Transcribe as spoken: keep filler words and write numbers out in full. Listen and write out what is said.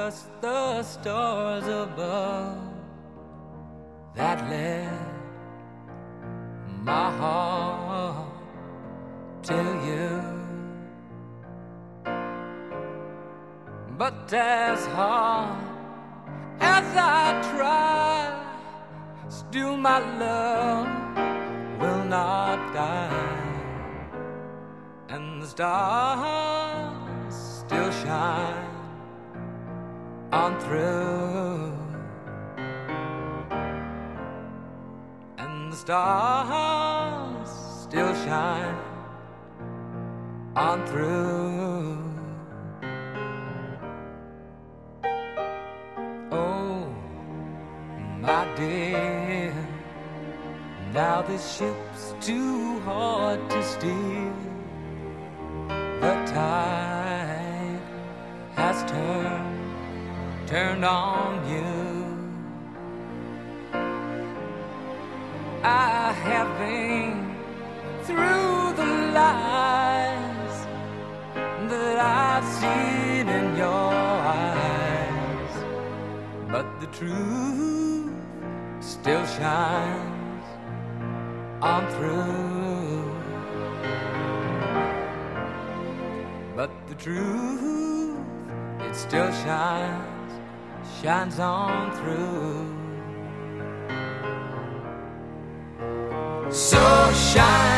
just the stars above that led my heart to you. But as hard as I try, still my love will not die, and the stars still shine on through, and the stars still shine on through. Oh, my dear, now this ship's too hard to steer. The tide has turned, turned on you. I have been through the lies that I've seen in your eyes, but the truth still shines on through. But the truth, it still shines, shines on through. So shine